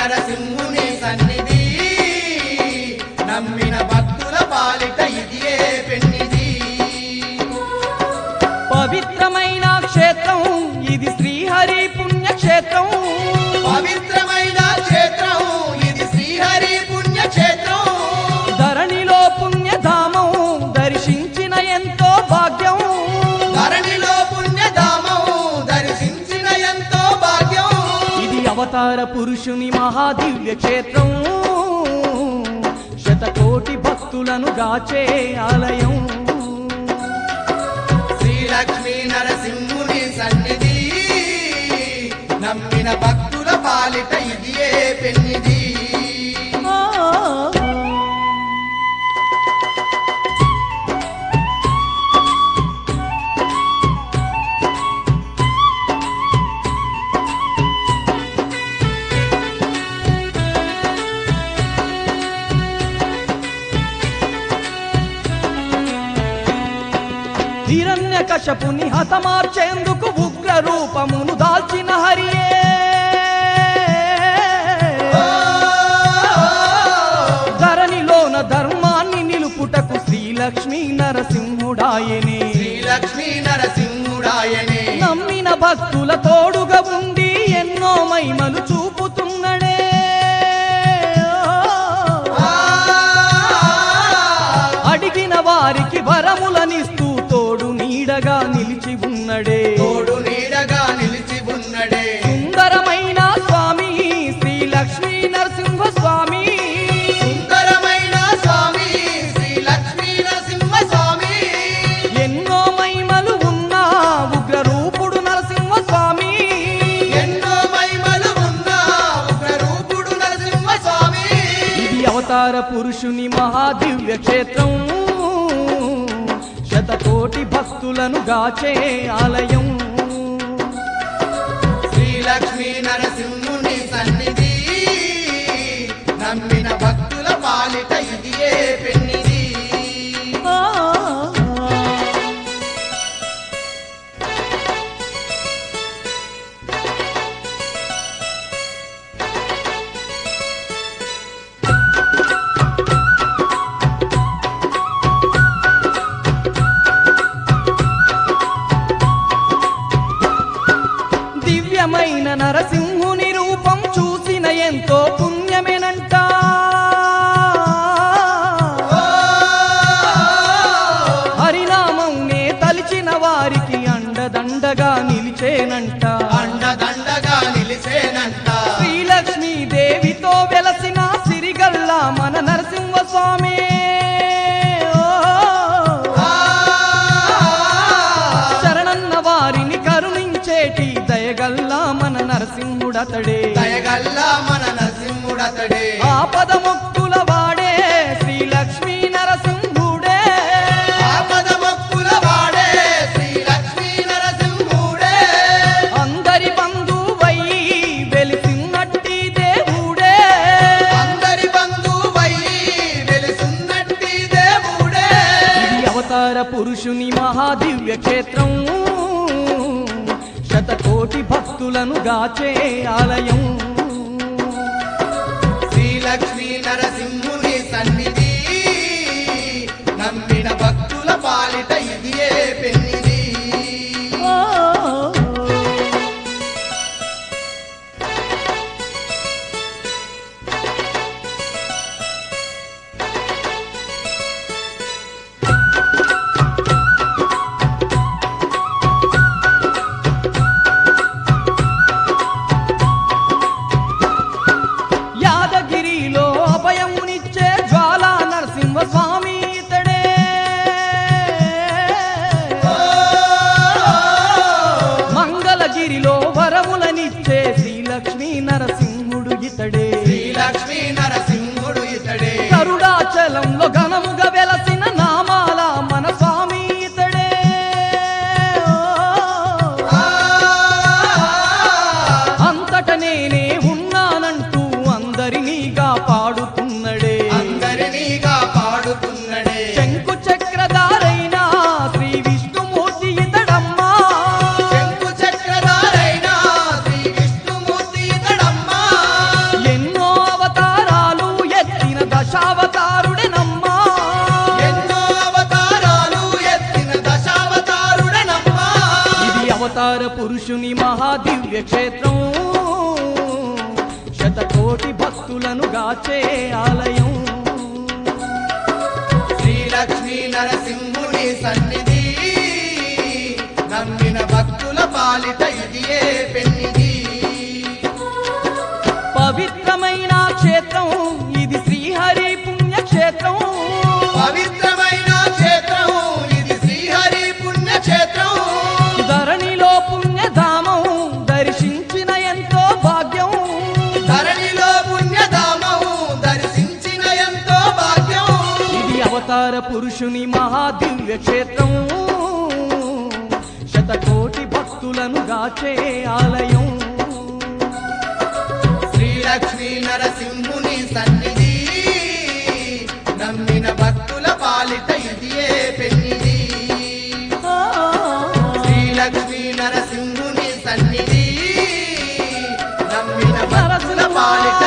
నరసింహుని సన్నిధి నమ్మిన భక్తుల పాలిట ఇదియే పెన్నిది పవిత్రమైన క్షేత్రం ఇది శ్రీహరి పుణ్యక్షేత్రం పవిత్రమైన క్షేత్రం ఇది శ్రీహరి పుణ్యక్షేత్రం ధరణిలో పుణ్యధామం దర్శించిన ఎంతో భాగ్యం ధరణిలో పుణ్యధామం దర్శించిన ఎంతో భాగ్యం ఇది అవతార పురుషుని మహాదివ్య క్షేత్రం శతకోటి భక్తులను గాచే ఆలయం శ్రీలక్ష్మీ నరసింహుని సన్నిధి నమ్మిన భక్తుల పాలిట ఇదియే పెన్నిది హిరణ్యకశపుని హతమార్చేందుకు ఉగ్ర రూపమును దాల్చిన హరియే ధరణిలోన ధర్మాన్ని నిలుపుటకు శ్రీలక్ష్మీ నరసింహుడాయనే శ్రీలక్ష్మీ నరసింహుడాయనే నమ్మిన భక్తుల తోడుగా ఉండి ఎన్నో మహిమలు చూపుతున్నడే అడిగిన వారికి వరములనిస్తూ తోడు నీడగా నిలిచి ఉన్నడే తోడు నీడగా నిలిచి ఉన్నడే సుందరమైన స్వామి శ్రీలక్ష్మీ నరసింహ స్వామి సుందరమైన స్వామి శ్రీలక్ష్మీ నరసింహ స్వామి ఎన్నో మహిమలు ఉన్న ఉగ్ర రూపుడు నరసింహ స్వామి ఎన్నో మహిమలు ఉన్న ఉగ్ర రూపుడు నరసింహ స్వామి ఇది అవతార పురుషుని మహాదివ్య క్షేత్రం శతకోటి భక్తులను గాచే ఆలయం శ్రీలక్ష్మీ నరసింహుని సన్నిధి నమ్మిన భక్తుల పాలిట ఇదియే పెన్నిది దివ్యమైన నరసింహుని రూపం చూసిన ఎంతో పుణ్యమేనంట హరినామం నే తలిచిన వారికి అండదండగా నిలిచేనంట అండదండగా నిలిసేనంట శ్రీలక్ష్మీ దేవితో వెలసిన సిరిగల్ల మన నరసింహ స్వామి శరణన్న వారిని కరుణించేటి దయగల్లా మన నరసింహుడతడే దయగల్లా మన నరసింహుడతడే ఆపద మొక్కుల వాడే శ్రీలక్ష్మీ నరసింహుడే ఆపద మొక్కుల వాడే శ్రీలక్ష్మీ నరసింహుడే అందరి బంధువై వెలిసినట్టి దేవుడే అందరి బంధువై వెలుసున్నట్టి దేవుడే ఇది అవతార పురుషుని మహాదివ్య క్షేత్రం శతకోటి భక్తులను గాచే ఆలయం శ్రీలక్ష్మీ నరసింహుని సన్నిధి నమ్మిన భక్తుల పాలిట ఇదియే పెన్నిది యాదగిరిలో అభయమునిచ్చే జ్వాలా నరసింహ స్వామి ఇతడే మంగళగిరిలో వరములనిచ్చే శ్రీలక్ష్మీ నరసింహుడు ఇతడే శ్రీలక్ష్మీ నరసింహుడు ఇతడే గరుడాచలంలో ఘనముగా వెలసిన నామాల మన స్వామి ఇతడే అంతట నేనే ఉన్నానంటూ అందరినీ కాపాడుతున్నడే అందరినీగా పాడుతున్నడే శంకు చక్రధారైన శ్రీ విష్ణుమూర్తి ఇతడమ్మా శంకు చక్రధారైన శ్రీ విష్ణుమూర్తి ఇతడమ్మా ఎన్నో అవతార పురుషుని మహాదివ్య క్షేత్రం, శతకోటి భక్తులను గాచే ఆలయం. శ్రీ లక్ష్మీ నరసింహుని సన్నిధి, నమ్మిన భక్తుల పాలిట ఇదియే పెన్నిది. పవిత్రమైన క్షేత్రం ఇది శ్రీహరి పుణ్యక్షేత్రం. పవిత్రమైన క్షేత్రం ఇది శ్రీహరి పుణ్యక్షేత్రం. ధరణిలో పుణ్యధామం దర్శించిన ఎంతో భాగ్యం. ధరణిలో పుణ్యధామం దర్శించిన ఎంతో భాగ్యం. ఇది అవతార పురుషుని మహాదివ్య క్షేత్రం, శతకోటి భక్తులను గాచే ఆలయం. శ్రీ లక్ష్మీ నరసింహుని సన్నిధి, నమ్మిన భక్తుల పాలిట ఇదియే పెన్నిది. శ్రీ లక్ష్మీ నరసింహుని సన్నిధి, నమ్మిన భక్తుల పాలిట